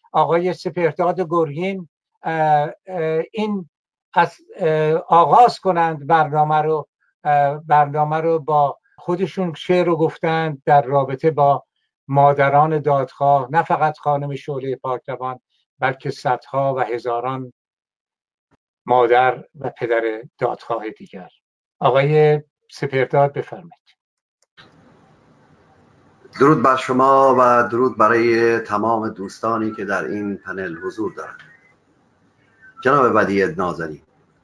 آقای سپهرداد گرگین این از آغاز کنند برنامه رو با خودشون شعر رو گفتند در رابطه با مادران دادخواه، نه فقط خانم شعله پاکروان بلکه صدها و هزاران مادر و پدر دادخواه دیگر. آقای سپهرداد بفرمایید. درود بر شما و درود برای تمام دوستانی که در این پنل حضور دارند. جناب بدیع نازنین،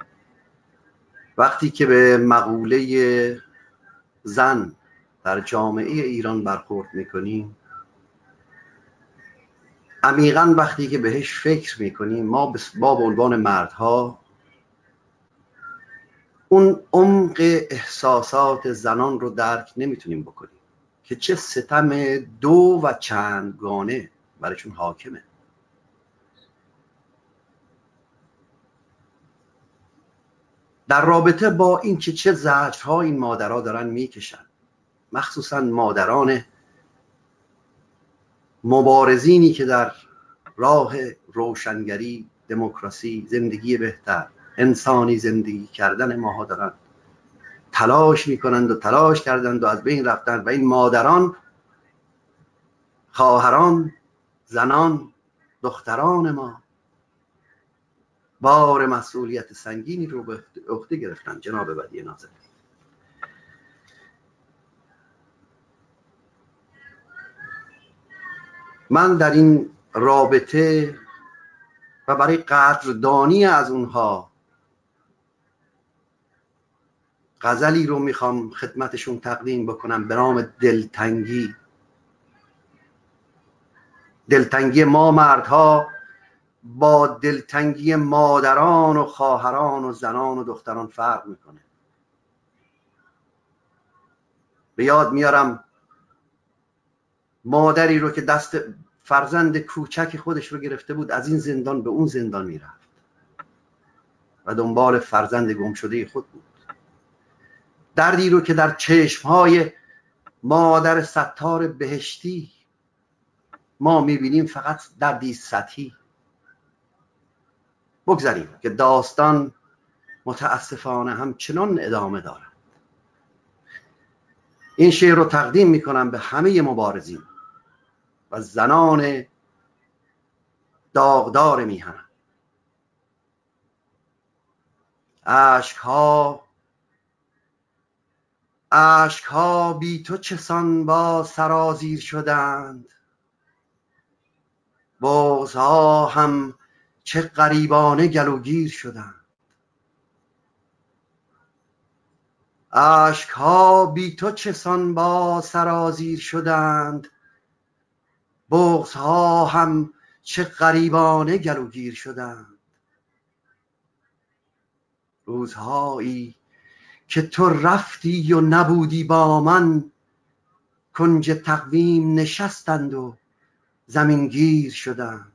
وقتی که به مقوله زن در جامعه ایران برخورد میکنیم، عمیقاً وقتی که بهش فکر میکنیم، ما به عنوان مردها اون عمق احساسات زنان رو درک نمیتونیم بکنیم که چه ستم دو و چندگانه برایشون حاکمه. در رابطه با این که چه زجرها این مادرها دارن میکشن، مخصوصا مادران مبارزینی که در راه روشنگری، دموکراسی، زندگی بهتر، انسانی زندگی کردن ماها دارن تلاش میکنند و تلاش کردند و از بین رفتن، و این مادران، خواهران، زنان، دختران ما بار مسئولیت سنگینی رو به عهده گرفتن. جناب بدیع نازنین، من در این رابطه و برای قدردانی از اونها غزلی رو میخوام خدمتشون تقدیم بکنم به نام دلتنگی. دلتنگی ما مردها با دلتنگی مادران و خواهران و زنان و دختران فرق میکنه. به یاد میارم مادری رو که دست فرزند کوچک خودش رو گرفته بود، از این زندان به اون زندان میرفت و دنبال فرزند گم شده خود بود. دردی رو که در چشمهای مادر ستار بهشتی ما میبینیم فقط دردی سطحی. بگذاریم که داستان متاسفانه همچنان ادامه دارد. این شعر رو تقدیم میکنم به همه مبارزین و زنان داغدار میهن. اشکها بی تو چسان با سرازیر شدند، بغضها هم چه غریبانه گلوگیر شدند. اشکها بی تو چسان با سرازیر شدند، بغضها هم چه غریبانه گلوگیر شدند. روزهایی که تو رفتی و نبودی با من، کنج تقویم نشستند و زمینگیر شدند.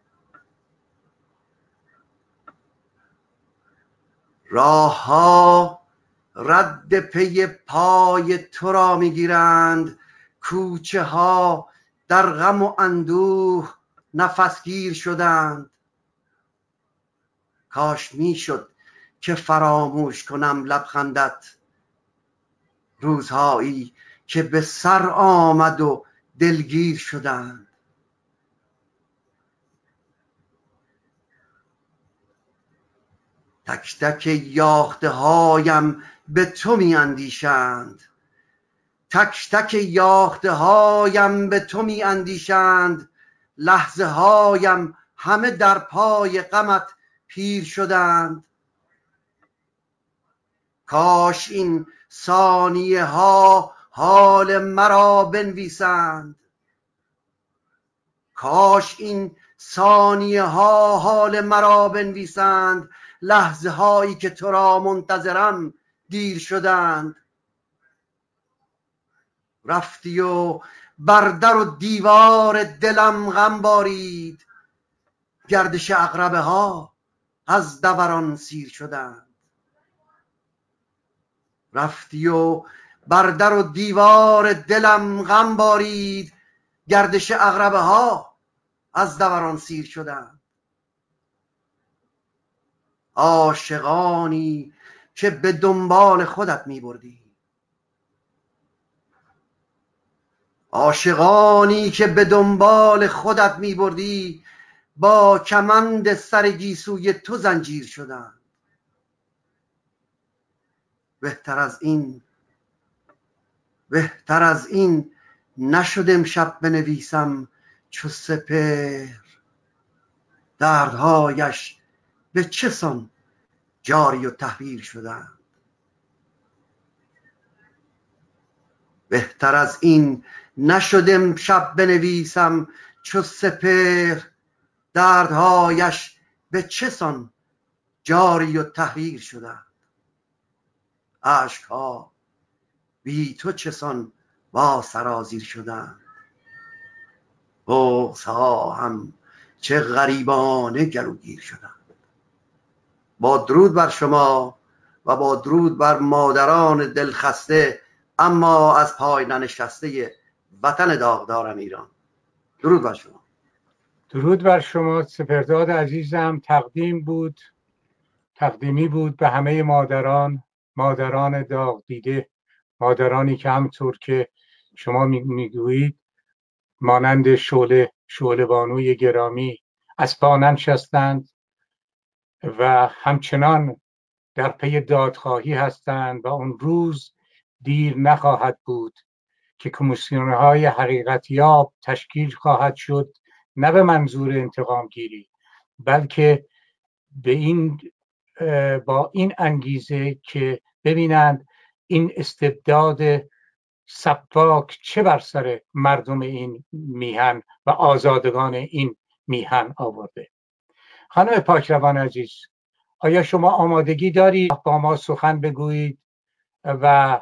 راهها رد پی پای تو را میگیرند، کوچه ها در غم و اندوه نفسگیر شدند. کاش میشد که فراموش کنم لبخندت، روزهایی که به سر آمد و دلگیر شدند. تک تک یاخته هایم به تو می اندیشند، تک تک یاخته هایم به تو می اندیشند. لحظه هایم همه در پای غمت پیر شدند. کاش این ثانیه ها حال مرا بنویسند، کاش این ثانیه ها حال مرا بنویسند. لحظه هایی که تو را منتظرم دیر شدند. رفتی و بر در و دیوار دلم غم بارید، گردش عقربه ها از دوران سیر شدند. رفتی و بر در و دیوار دلم غم بارید، گردش عقربه ها از دوران سیر شدند. عاشقانی که به دنبال خودت می بردی، عاشقانی که به دنبال خودت می بردی، با کمند سر گیسوی تو زنجیر شدند. بهتر از این نشد امشب بنویسم چو سپهر، دردهایش به چه سان جاری و تحریر شدند. بهتر از این نشد امشب بنویسم چو سپهر، دردهایش به چه سان جاری و تحریر شدند. اشکها بی تو چسان با سرازیر شدند، بغضها هم چه غریبانه گلوگیر شدند. با درود بر شما و با درود بر مادران دلخسته اما از پای ننشسته وطن داغدارم ایران، درود بر شما. درود بر شما سپهرداد عزیزم. تقدیمی بود به همه مادران داغ دیده، مادرانی که همطور که شما میگویید مانند شعله بانوی گرامی از پا ننشستند و همچنان در پی دادخواهی هستند و اون روز دیر نخواهد بود که کمیسیون‌های حقیقتیاب تشکیل خواهد شد، نه به منظور انتقام گیری بلکه با این انگیزه که ببینند این استبداد سفاک چه بر سر مردم این میهن و آزادگان این میهن آورده. خانم پاکروان عزیز، آیا شما آمادگی دارید با ما سخن بگویید و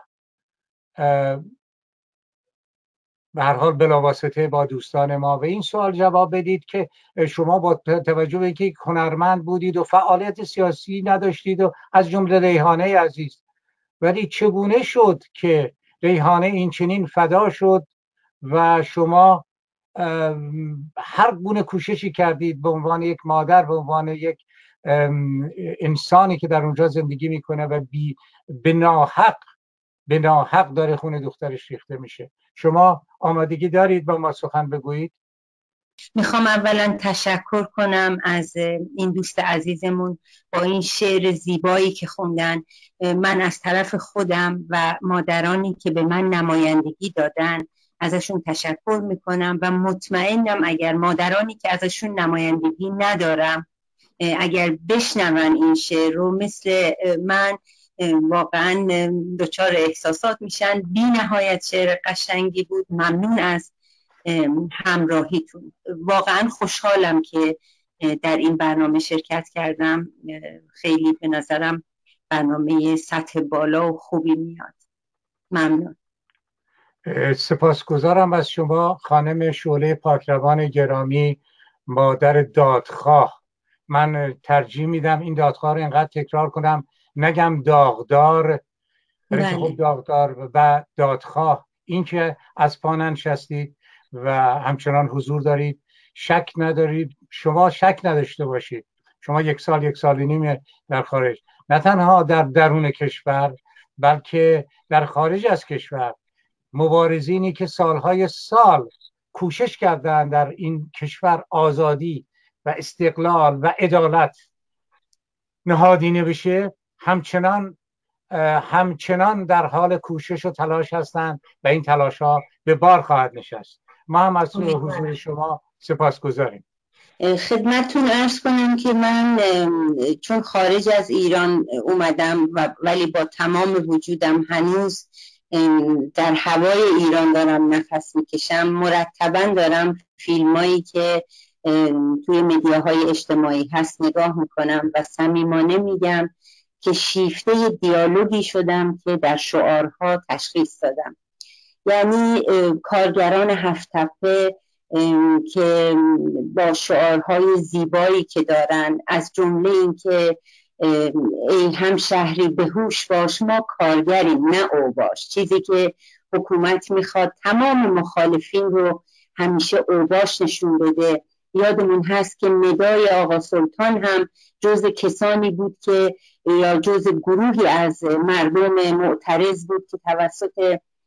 به هر حال بلاواسطه با دوستان ما و این سوال جواب بدید که شما با توجه به اینکه هنرمند بودید و فعالیت سیاسی نداشتید و از جمله ریحانه عزیز، ولی چگونه شد که ریحانه این چنین فدا شد و شما هر گونه کوششی کردید به عنوان یک مادر، به عنوان یک انسانی که در اونجا زندگی میکنه و به ناحق داره خون دخترش ریخته میشه. شما آمادگی دارید با ما سخن بگویید؟ میخوام اولا تشکر کنم از این دوست عزیزمون با این شعر زیبایی که خوندن. من از طرف خودم و مادرانی که به من نمایندگی دادن ازشون تشکر میکنم و مطمئنم اگر مادرانی که ازشون نمایندگی ندارم اگر بشنون این شعر رو مثل من واقعا دچار احساسات میشن. بی نهایت شعر قشنگی بود. ممنون از همراهیتون. واقعا خوشحالم که در این برنامه شرکت کردم. خیلی به نظرم برنامه سطح بالا و خوبی میاد. ممنون. سپاسگزارم از شما خانم شعله پاکروان گرامی، مادر دادخواه. من ترجیح میدم این دادخواه رو اینقدر تکرار کنم نگم داغدار، برای که خب داغدار و دادخواه، این که از پا ننشستید و همچنان حضور دارید، شک ندارید، شما شک نداشته باشید. شما یک سال و نیم در خارج، نه تنها در درون کشور بلکه در خارج از کشور، مبارزینی که سالهای سال کوشش کردند در این کشور آزادی و استقلال و عدالت نهادینه بشه، همچنان در حال کوشش و تلاش هستند و این تلاش ها به بار خواهد نشست. ما هم از حضور شما سپاسگزاریم. خدمتتون عرض کنم که من چون خارج از ایران اومدم ولی با تمام وجودم هنوز در هوای ایران دارم نفس میکشم. مرتبا دارم فیلمایی که توی مدیاهای اجتماعی هست نگاه میکنم و صمیمانه میگم که شیفته دیالوگی شدم که در شعارها تشخیص دادم. یعنی کارگران هفت تپه که با شعارهای زیبایی که دارن، از جمله این که ای همشهری به هوش باش، ما کارگریم نه اوباش، چیزی که حکومت میخواد تمام مخالفین رو همیشه اوباش نشون بده یادمون هست که ندای آقا سلطان هم جز کسانی بود که یا جز گروهی از مردم معترض بود که توسط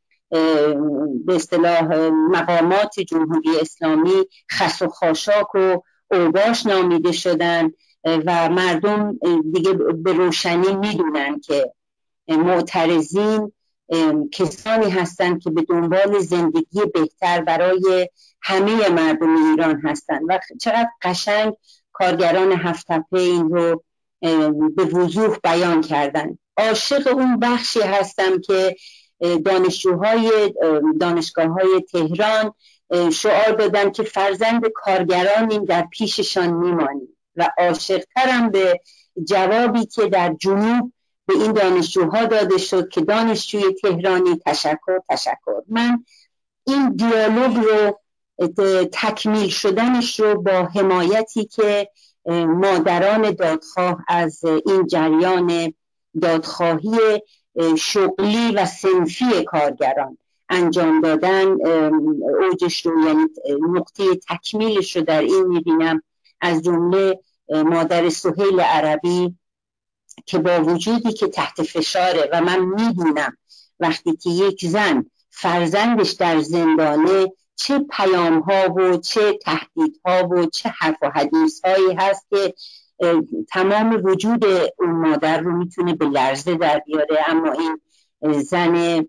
به اصطلاح مقامات جمهوری اسلامی خس و خاشاک و اوباش نامیده شدن و مردم دیگه به روشنی میدونن که معترضین کسانی هستند که به دنبال زندگی بهتر برای همه مردم ایران هستند و چقدر قشنگ کارگران هفت تپه این رو به وضوح بیان کردن. عاشق اون بخشی هستم که دانشجوهای دانشگاه‌های تهران شعار دادن که فرزند کارگرانیم در پیششان میمانیم و عاشق‌ترم به جوابی که در جنوب به این دانشجوها داده شد که دانشجوی تهرانی تشکر. من این دیالوگ رو تکمیل شدنش رو با حمایتی که مادران دادخواه از این جریان دادخواهی شغلی و صنفی کارگران انجام دادن اوجش رو، یعنی نقطه تکمیلش رو در این میبینم. از جمله مادر سهیل عربی که با وجودی که تحت فشاره و من میدونم وقتی که یک زن فرزندش در زندانه چه پیام ها و چه تهدید ها و چه حرف و حدیث هایی هست که تمام وجود اون مادر رو میتونه به لرزه در بیاره. اما این زن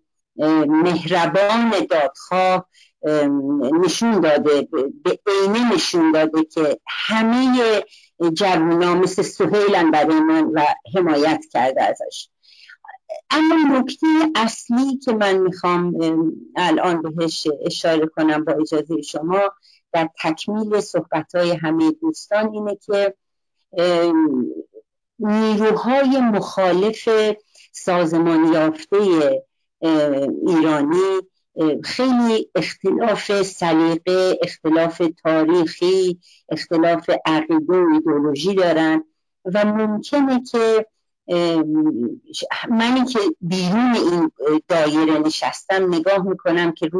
مهربان دادخواه نشون داده، به عینه نشون داده که همه جوونا مثل سهیلن برای من و حمایت کرده ازش. اما نکته اصلی که من میخوام الان بهش اشاره کنم با اجازه شما در تکمیل صحبت‌های همه دوستان اینه که نیروهای مخالف سازمان یافته ایرانی خیلی اختلاف سلیقه، اختلاف تاریخی، اختلاف عقیده و ایدئولوژی دارن و ممکنه که منی که بیرون این دایره نشستم نگاه میکنم که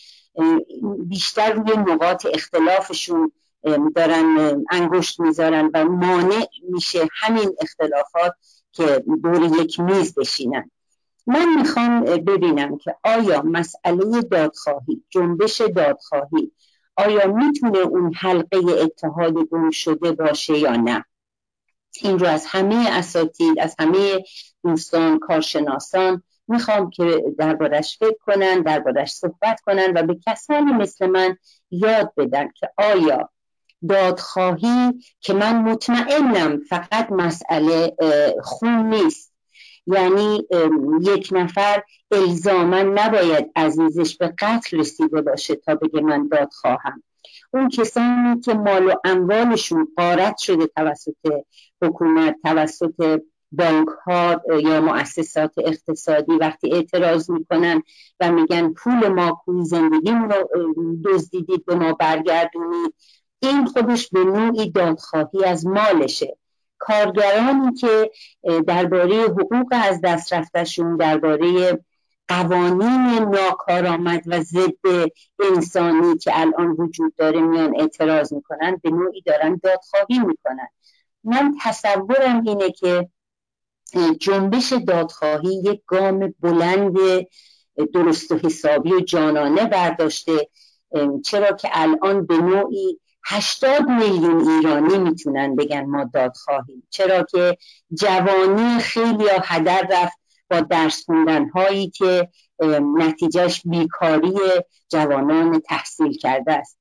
بیشتر روی نقاط اختلافشون دارن انگشت میذارن و مانع میشه همین اختلافات که دور یک میز بشینن. من میخوام ببینم که آیا مسئله دادخواهی، جنبش دادخواهی آیا میتونه اون حلقه اتحاد گم شده باشه یا نه؟ این رو از همه اساتید، از همه دوستان کارشناسان میخوام که دربارش فکر کنن، دربارش صحبت کنن و به کسانی مثل من یاد بدن که آیا دادخواهی که من مطمئنم فقط مسئله خون نیست، یعنی یک نفر الزاما نباید عزیزش به قتل رسیده باشه تا بگه من دادخواهم. اون کسانی که مال و اموالشون غارت شده توسط حکومت، توسط بانک ها یا مؤسسات اقتصادی، وقتی اعتراض میکنن و میگن پول ما کوی زندگیمون رو دزدیدید به ما برگردونید، این خودش به نوعی دادخواهی از مالشه. کارگرانی که درباره حقوق از دست رفتشون، درباره قوانین ناکارآمد و ضد انسانی که الان وجود داره میان اعتراض میکنن، به نوعی دارن دادخواهی میکنن. من تصورم اینه که جنبش دادخواهی یک گام بلند درست و حسابی و جانانه برداشته، چرا که الان به نوعی 80 میلیون ایرانی میتونن بگن ما دادخواهیم، چرا که جوانی خیلی هدر رفت با درس خوندن هایی که نتیجهش بیکاری جوانان تحصیل کرده است.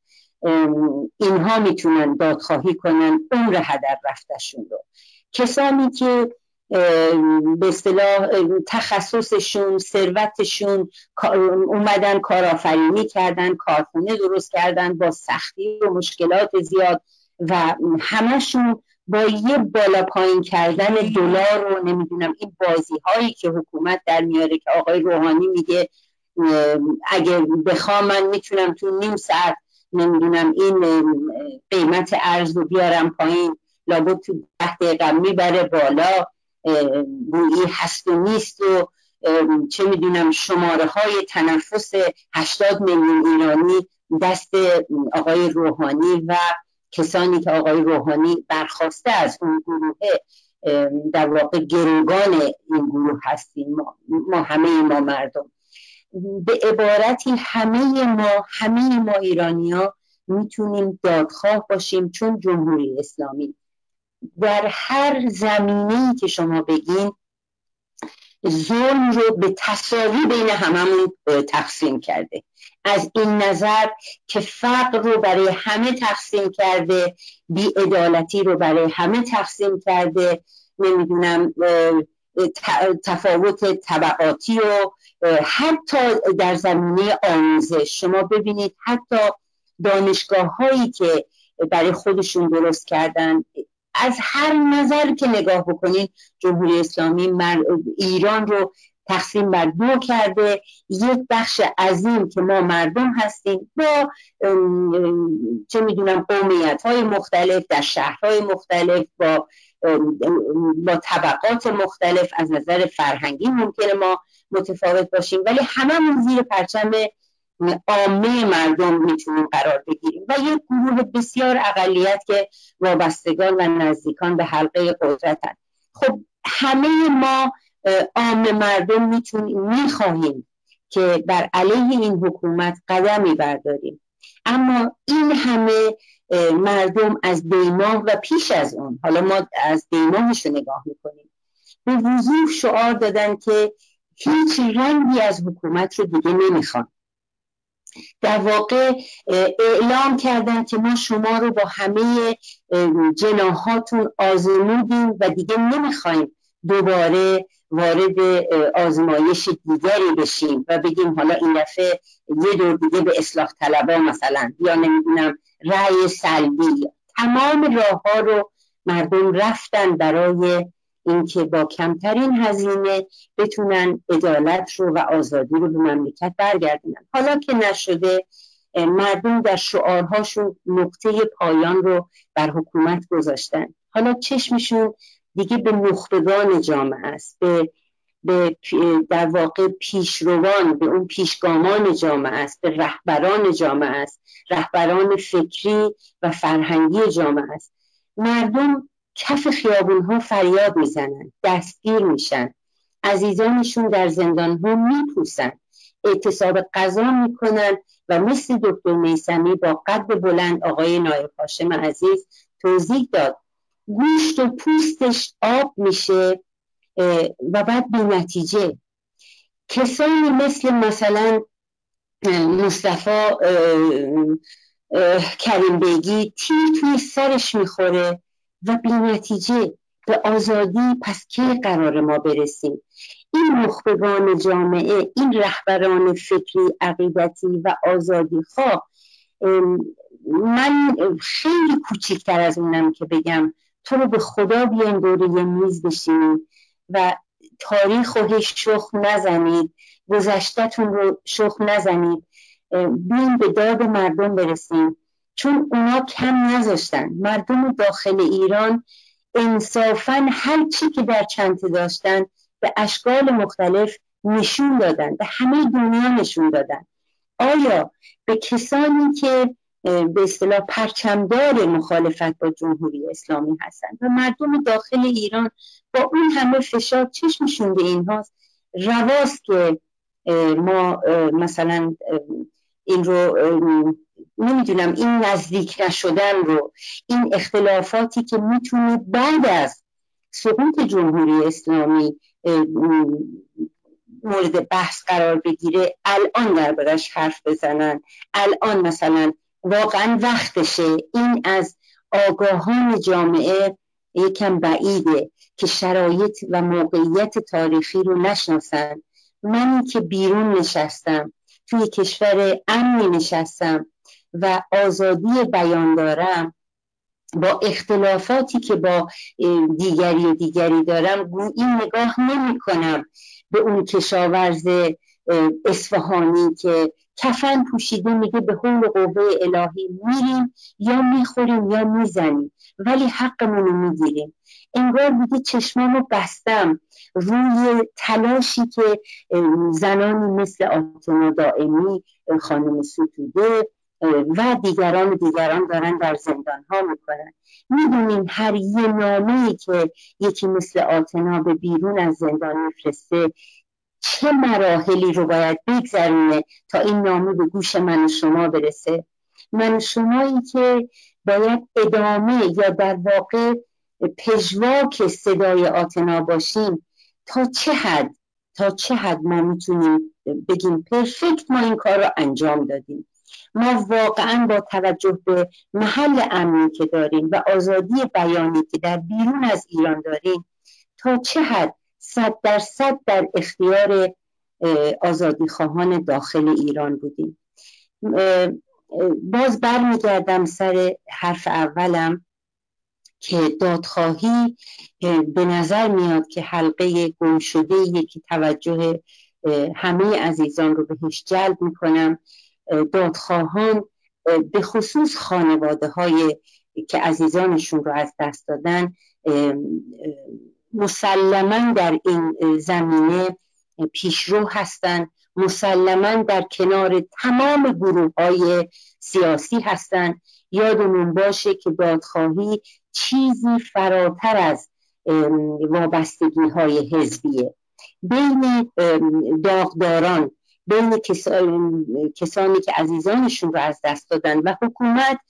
اینها میتونن دادخواهی کنن عمر هدر رفتشون رو. کسانی که به اصطلاح تخصصشون، ثروتشون اومدن کارآفرینی کردن، کارخونه درست کردن با سختی و مشکلات زیاد و همشون با یه بالا پایین کردن دلار و نمیدونم این بازی هایی که حکومت در میاره که آقای روحانی میگه اگه بخوام من میتونم تو نیم ساعت نمیدونم این قیمت ارز رو بیارم پایین، لابد تو 10 دقیقه میبره بالا، گویی هست و نیست و چه میدونم شماره های تنفس 80 میلیون ایرانی دست آقای روحانی و کسانی که آقای روحانی برخواسته از اون گروه در واقع گروگان این گروه هستیم، ما همه ما مردم. به عبارتی همه ما ایرانی‌ها میتونیم دادخواه باشیم، چون جمهوری اسلامی در هر زمینه‌ای که شما بگین ظلم رو به تساوی بین هممون تقسیم کرده. از این نظر که فقر رو برای همه تقسیم کرده، بی‌عدالتی رو برای همه تقسیم کرده، نمیدونم تفاوت طبقاتی و حتی در زمینه آموزش شما ببینید حتی دانشگاه هایی که برای خودشون درست کردن، از هر نظر که نگاه بکنید جمهوری اسلامی ایران رو تقسیم بر دو کرده. یک بخش عظیم که ما مردم هستیم با چه میدونم قومیت های مختلف در شهرهای مختلف با طبقات مختلف، از نظر فرهنگی ممکنه ما متفاوت باشیم، ولی هممون زیر پرچم عامه مردم میتونیم قرار بگیریم و یک گروه بسیار اقلیت که وابستگان و نزدیکان به حلقه قدرتن. خب همه ما عامه مردم میخواهیم که بر علیه این حکومت قدمی برداریم، اما این همه مردم از دیماه و پیش از اون، حالا ما از دیماهش رو نگاه میکنیم، به وضوح شعار دادن که هیچ رنگی از حکومت رو دیگه نمیخوان. در واقع اعلام کردن که ما شما رو با همه جناحاتون آزمودیم و دیگه نمیخوایم دوباره وارد آزمایش دیگری بشیم و بگیم حالا این دفعه یه دور دیگه به اصلاح طلبا مثلا یا نمیدونم رأی سلبی. تمام راه ها رو مردم رفتن برای اینکه با کمترین هزینه بتونن عدالت رو و آزادی رو به مملکت برگردونن. حالا که نشده، مردم در شعارهاشون نقطه پایان رو بر حکومت گذاشتن. حالا چشمشون دیگه به نخبگان جامعه است، به در واقع پیشروان، به اون پیشگامان جامعه است، به رهبران جامعه است، رهبران فکری و فرهنگی جامعه است. مردم کف خیابون‌ها فریاد میزنن، دستگیر میشن، عزیزانشون در زندان‌ها میپوسن، اعتصاب غذا میکنن و مثل دکتر میثمی با قد بلند آقای نایب هاشم عزیز توضیح داد، گوشت و پوستش آب میشه و بعد بی نتیجه. کسانی مثلا مصطفی کریم بیگی تیر توی سرش میخوره و بی نتیجه. به آزادی پس کی قرار ما برسیم؟ این نخبگان جامعه، این رهبران فکری، عقیدتی و آزادی خواه، من خیلی کوچیکتر از اونم که بگم تو رو به خدا بیان دور یه میز بشینید و تاریخ رو هیچ شخم نزنید، گذشته‌تون رو شخم نزنید، بیاین به داد مردم برسیم، چون اونا کم نذاشتن. مردم داخل ایران انصافاً هر چی که در چنته داشتن به اشکال مختلف نشون دادن، به همه دنیا نشون دادن. آیا به کسانی که به اصطلاح پرچمدار مخالفت با جمهوری اسلامی هستند و مردم داخل ایران با اون همه فشار چشمشون به اینهاست، رواست که ما مثلا این رو نمیدونم، این نزدیک نشدن رو، این اختلافاتی که میتونه بعد از سقوط جمهوری اسلامی مورد بحث قرار بگیره، الان دربارش حرف بزنن. الان مثلا واقعا وقتشه. این از آگاهان جامعه یکم بعیده که شرایط و موقعیت تاریخی رو نشناسن. منی که بیرون نشستم، توی کشور امنی نشستم و آزادی بیان دارم، با اختلافاتی که با دیگری دارم این نگاه نمی کنم به اون کشاورز اصفهانی که کفن پوشیده میگه به حول و قوه الهی میریم یا میخوریم یا میزنیم ولی حقمون رو میگیریم. انگار دیگه چشمامو بستم روی تلاشی که زنانی مثل آتنا دائمی، خانم ستوده، و دیگران دارن در زندان ها میکنن. میدونین هر یه نامه‌ای که یکی مثل آتنا به بیرون از زندان میفرسته چه مراحلی رو باید بگذرونه تا این نامه به گوش من و شما برسه. من و شمایی که باید ادامه یا در واقع پژواک صدای آتنا باشیم، تا چه حد ما میتونیم بگیم پرفکت ما این کار رو انجام دادیم. ما واقعا با توجه به محل امنی که داریم و آزادی بیانی که در بیرون از ایران داریم، تا چه حد 100% در اختیار آزادی خواهان داخل ایران بودیم. باز برمیگردم سر حرف اولم که دادخواهی به نظر میاد که حلقه گم شده که توجه همه عزیزان رو بهش جلب میکنم. دادخواهان به خصوص خانواده های که عزیزانشون رو از دست دادن مسلماً در این زمینه پیشرو هستن، مسلماً در کنار تمام گروه‌های سیاسی هستن. یادمون باشه که دادخواهی چیزی فراتر از وابستگی‌های حزبیه. بین داغداران، بین کسانی که عزیزانشون رو از دست دادن و حکومت،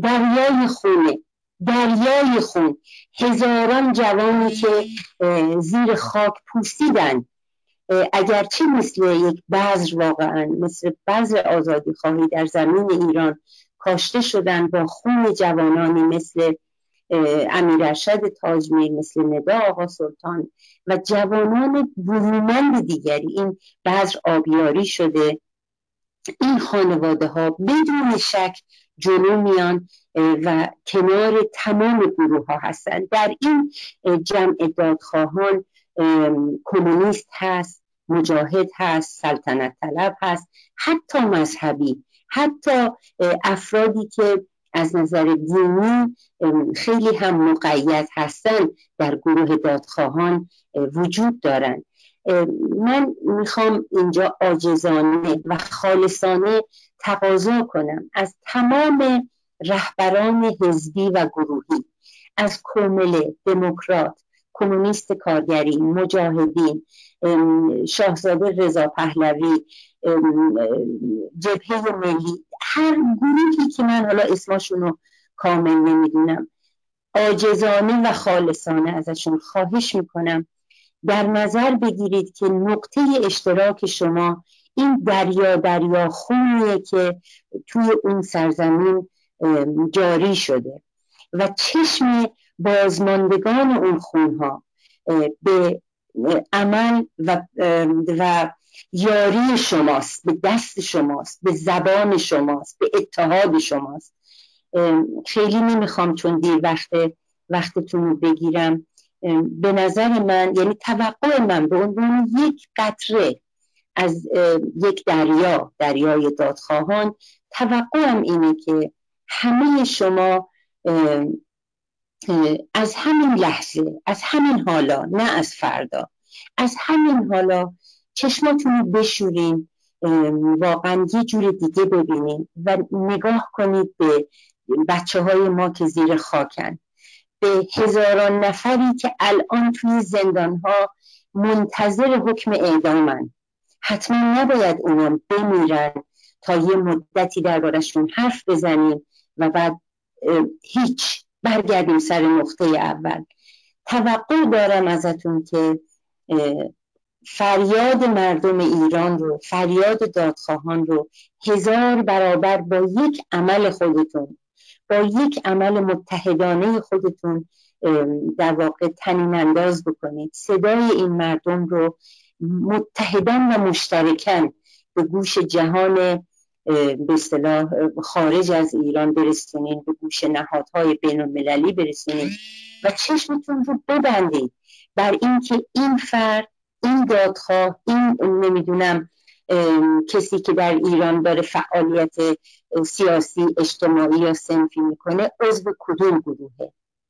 دریای خون، هزاران جوانی که زیر خاک پوسیدن، اگرچه مثل یک بذر، واقعا مثل بذر آزادی خواهی در زمین ایران کاشته شدن با خون جوانانی مثل امیرارشد تاج‌میر، مثل ندا آقا سلطان و جوانان برومند دیگری. این بذر آبیاری شده. این خانواده ها بدون شک جلو میان و کنار تمام گروه ها هستن. در این جمع دادخواهان کمونیست هست، مجاهد هست، سلطنت طلب هست، حتی مذهبی، حتی افرادی که از نظر دینی خیلی هم مقید هستن در گروه دادخواهان وجود دارن. من میخوام اینجا عاجزانه و خالصانه تقاضا کنم از تمام رهبران حزبی و گروهی، از کومله، دموکرات، کمونیست کارگری، مجاهدین، شاهزاده رضا پهلوی، جبهه ملی، هر گروهی که من حالا اسمشونو کامل نمیدونم، عاجزانه و خالصانه ازشون خواهش میکنم در نظر بگیرید که نقطه اشتراک شما این دریا خونیه که توی اون سرزمین جاری شده و چشم بازماندگان اون خونها به عمل و یاری شماست، به دست شماست، به زبان شماست، به اتحاد شماست. خیلی نمیخوام چون دیر وقتتون رو بگیرم. به نظر من، یعنی توقع من به عنوان یک قطره از یک دریای دادخواهان، توقعم اینه که همه شما از همین لحظه، از همین حالا، نه از فردا، از همین حالا چشماتون رو بشورین، واقعا یه جور دیگه ببینین و نگاه کنید به بچه های ما که زیر خاکن، به هزاران نفری که الان توی زندانها منتظر حکم اعدامن. حتما نباید اونا بمیرن تا یه مدتی دربارشون حرف بزنیم و بعد هیچ برگردیم سر نقطه اول. توقع دارم ازتون که فریاد مردم ایران رو، فریاد دادخواهان رو 1000 برابر با یک عمل خودتون، با یک عمل متحدانه خودتون در واقع طنین انداز بکنید. صدای این مردم رو متحدان و مشترکاً به گوش جهان به اصطلاح خارج از ایران برسونید، به گوش نهادهای بین المللی برسونید و چشمتون رو ببندید بر این که این فرد، این دادخواه، این نمیدونم کسی که در ایران داره فعالیت سیاسی، اجتماعی یا صنفی میکنه عضو کدوم گروهه.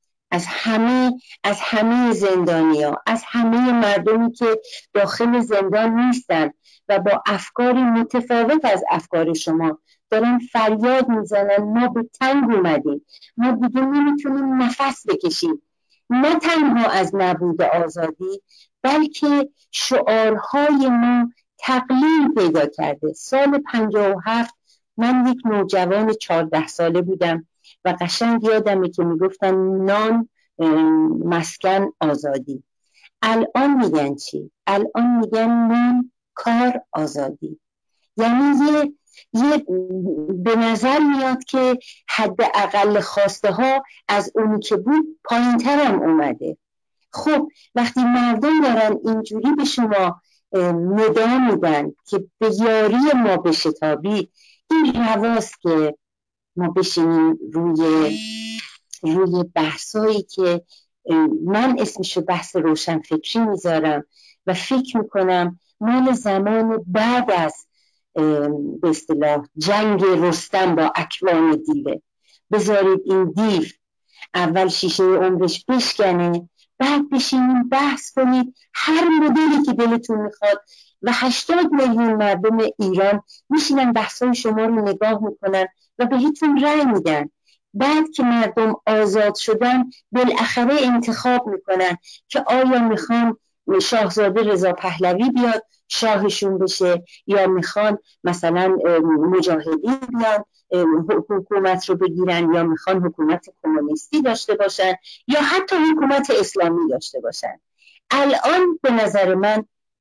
از همه زندانیا، از همه مردمی که داخل زندان نیستن و با افکاری متفاوت از افکار شما دارن فریاد میزنن ما به تنگ اومدیم، ما دیگه نمیتونیم نفس بکشیم. نه تنها از نبود آزادی، بلکه شعارهای ما تقلیل پیدا کرده. سال 57 من یک نوجوان 14 ساله بودم و قشنگ یادمه که میگفتن نان، مسکن، آزادی. الان میگن چی؟ الان میگن نان، کار، آزادی. یعنی یه به نظر میاد که حد اقل خواسته ها از اونی که بود پایین تر هم اومده. خب وقتی مردم دارن اینجوری به شما ندا میدن که به یاری ما بشتابی، این رواست که ما بشینیم روی بحثایی که من اسمشو بحث روشنفکری میذارم و فکر میکنم مال زمان بعد از به اصطلاح جنگ رستم با اکوان دیوه. بذارید این دیو اول شیشه عمرش بشکنه، بعد بشینیم بحث کنید هر مدلی که دلتون میخواد و 80 میلیون مردم ایران میشینن بحثای شما رو نگاه میکنن و بهتون رأی میدن. بعد که مردم آزاد شدن بالاخره انتخاب میکنن که آیا میخوان شاهزاده رضا پهلوی بیاد شاهشون بشه یا میخوان مثلا مجاهدین بیان حکومت رو بگیرن یا میخوان حکومت کمونیستی داشته باشن یا حتی حکومت اسلامی داشته باشن. الان به نظر من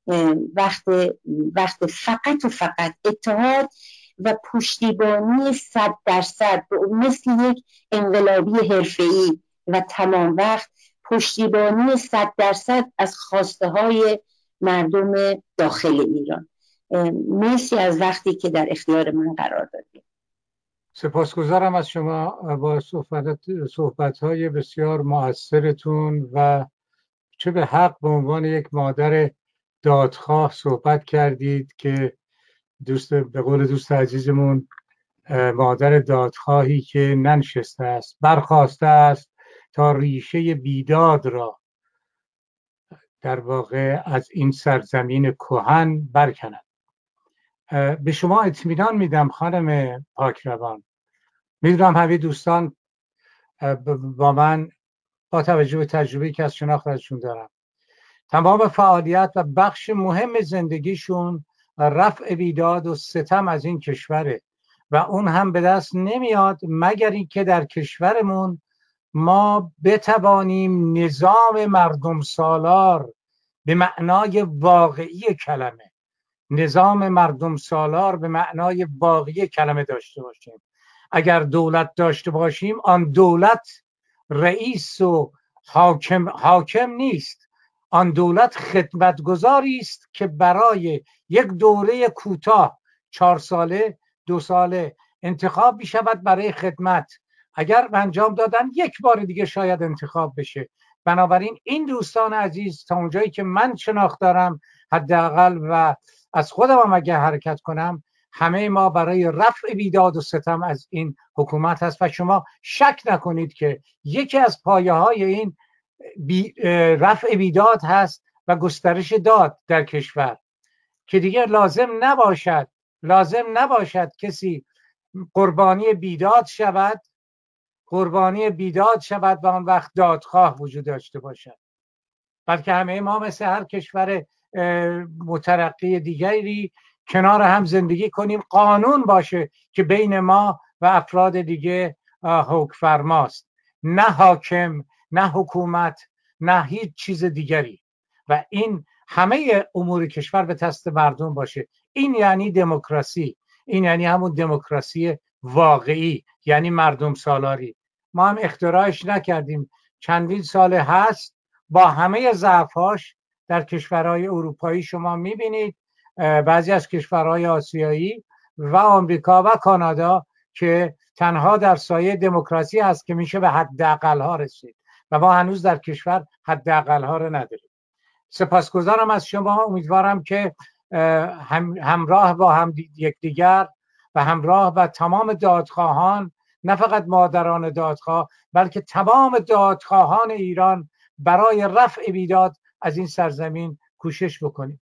وقت فقط و فقط اتحاد و پشتیبانی 100% مثل یک انقلابی حرفه‌ای و تمام وقت پشتیبانی 100% از خواسته های مردم داخل ایران. مرسی از وقتی که در اختیار من قرار دادید. سپاسگزارم از شما. با صحبت‌های بسیار مؤثرتون و چه به حق به عنوان یک مادر دادخواه صحبت کردید که به قول دوست عزیزمون مادر دادخواهی که ننشسته است، برخاسته است تا ریشه بیداد را در واقع از این سرزمین کهن برکند. به شما اطمینان میدم خانم پاکروان، میدونم همه دوستان با من با توجه به تجربه‌ای که از شناخت ازشون دارم تمام فعالیت و بخش مهم زندگیشون رفع بیداد و ستم از این کشوره و اون هم به دست نمیاد مگر اینکه در کشورمون ما بتوانیم نظام مردم سالار به معنای واقعی کلمه، نظام مردم سالار به معنای واقعی کلمه داشته باشیم. اگر دولت داشته باشیم آن دولت رئیس و حاکم نیست، آن دولت خدمتگزاری است که برای یک دوره کوتاه 4 ساله 2 ساله انتخاب می شود برای خدمت. اگر انجام دادن یک بار دیگه شاید انتخاب بشه. بنابراین این دوستان عزیز تا اونجایی که من شناخت دارم حداقل و از خودم هم اگه حرکت کنم همه ما برای رفع بیداد و ستم از این حکومت هست و شما شک نکنید که یکی از پایه های این رفع بیداد هست و گسترش داد در کشور که دیگه لازم نباشد کسی قربانی بیداد شود و آن وقت دادخواه وجود داشته باشد، بلکه همه ما مثل هر کشور مترقی دیگری کنار هم زندگی کنیم، قانون باشه که بین ما و افراد دیگه حکم فرماست، نه حاکم، نه حکومت، نه هیچ چیز دیگری و این همه امور کشور به دست مردم باشه. این یعنی دموکراسی، این یعنی همون دموکراسی واقعی، یعنی مردم سالاری. ما هم اختراعش نکردیم، چندین ساله هست با همه ضعف‌هاش. در کشورهای اروپایی شما میبینید بعضی از کشورهای آسیایی و آمریکا و کانادا که تنها در سایه دموکراسی هست که میشه به حداقل‌ها رسید و ما هنوز در کشور حداقل‌ها رو نداریم. سپاسگزارم از شما. امیدوارم که همراه با یکدیگر و همراه با تمام دادخواهان، نه فقط مادران دادخواه بلکه تمام دادخواهان ایران برای رفع بیداد از این سرزمین کوشش بکنیم.